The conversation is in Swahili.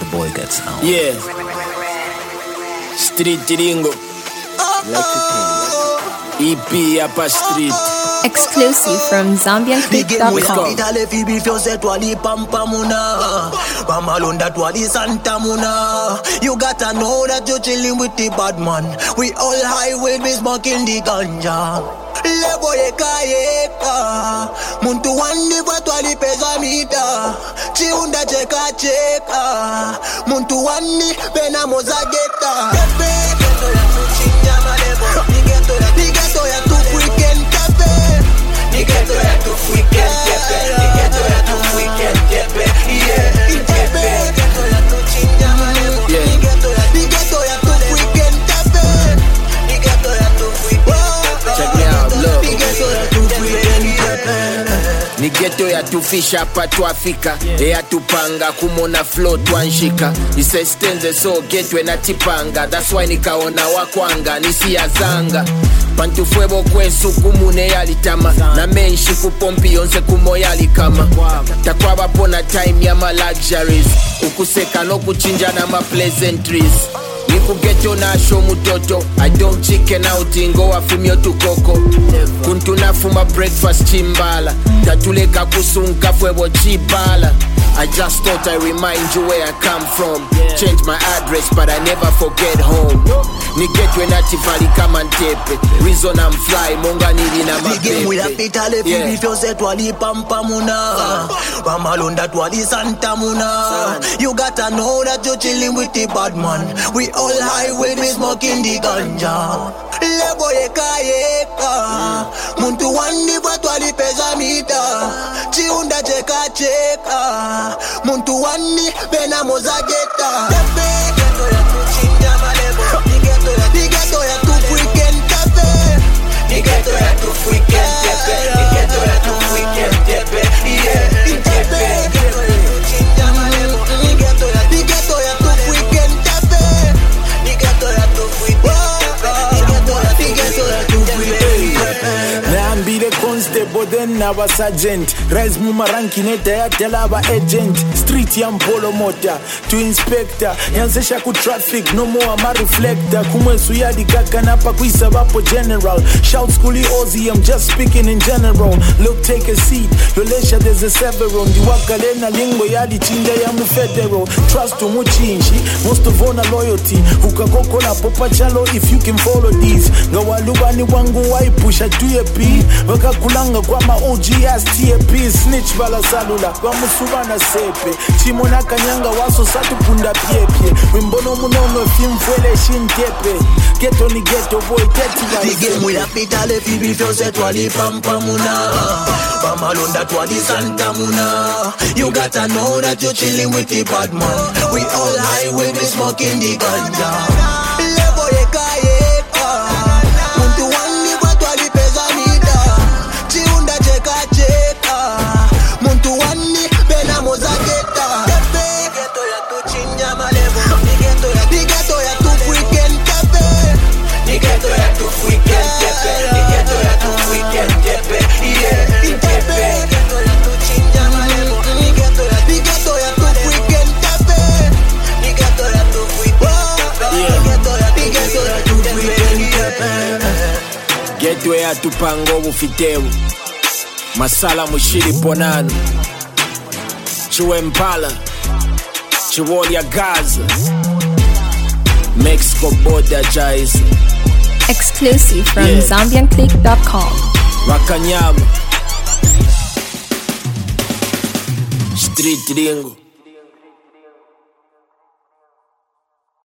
boy gets out. Yeah. Street Ringo. EP hapa street. Exclusive from ZambianClick.com. You gotta know that you're chilling with the bad man. We all high with me smoking the ganja. Lebo yeka yeka muntu wandi kwa twali pesa mita chiunda cheka cheka muntu wandi pena mozageta Geto ya tuchinya malebo Nigeto ya tu freaking tepe Nigeto ya tu freaking tepe Nigeto ya tu freaking tepe Yeah Tepe Nigeto ya tuchinya malebo Nigeto ya tu freaking tepe Nigeto ya tu freaking tepe Check me out, look. Ni ghetto ya tufisha hapa tuafika ya tupanga kumona flow twanshika isestenze so ghetto na tipanga that's why nikaona wakwanga nisiyazanga pantufwebo kwesu kumune yalitama na menshi kupompi yonse kumoyali kama takwaba pona time ya ma luxuries ukuseka no kuchinja na ma pleasantries Niku ghetto na show mutoto I don't chicken out ingo wafumio tukoko Kuntuna fuma breakfast chimbala Tatuleka kusunka fwebo chibala I just thought I remind you where I come from Change my address but I never forget home Ni ghetto natifali kama ntepe Reason I'm fly monga nili na mapepe Begin with a pitale fibi fyose twali pampa muna Wamalonda twali santa muna You gotta know that you're chilling with the bad man We all high with me smoking the ganja Lebo yeka yeka Muntu wandi kwa twali pesa mita Chiunda cheka cheka Muntu wandi pena mozageta Nigeto ya tuchinya malebo Nigeto ya tu freaking tepe Nigeto ya tu freaking tepe Nigeto ya tu freaking tepe Yeah Tepe Nigeto ya tuchinya malebo Nigeto ya tu freaking tepe Nigeto ya tu freaking tepe Nigeto ya tu freaking tepe Naambile constable then naba sergeant Rise muma ranki neta ya tela aba agent Street ya mpolo mota to inspector Yansesha ku traffic no more ama reflector Kumwesu ya di kaka napa kuisa vapo general Shout schoolie Ozzy I'm just speaking in general Look take a seat Yolesha there's a several Ndiwaka lena lingo ya di chinda ya mu federal Trust umuchinshi most of all na loyalty Ukakoko na popa chalo if you can follow these Ngawalubani wangu waipusha tuye P Wakakulanga kwa ma OG as TAP Snitch bala salula Wamusubana sepe Chimona kanyanga waso satu punda piepie Wimbono munono fimfwele shintepe Ghetto ni ghetto boy teti wa Begin with a pitale fibi fyose twali pampa muna Wamalonda twali santa muna You gotta know that you're chilling with the bad man We all high with me smoking the ganja Lebo yeka yeka Muntu wandi kwa twali pesa mita Chiunda cheka cheka Muntu wandi pena mozageta Nigeto ya tuchinya malebo Nigeto ya tu freaking tepe Nigeto ya tu freaking tepe Nigeto ya tu freaking tepe Yeah Tepe Nigeto ya tuchinya malebo Nigeto ya tu freaking tepe Nigeto ya tu freaking tepe Nigeto ya tu freaking tepe Ghetto ya tupango bufitewu Masala mushiri ponano Chiwe Mpala Chiwolya Gaza Mexico border Jaisa Exclusive from ZambianClick.com. Wakanyama Street Ringo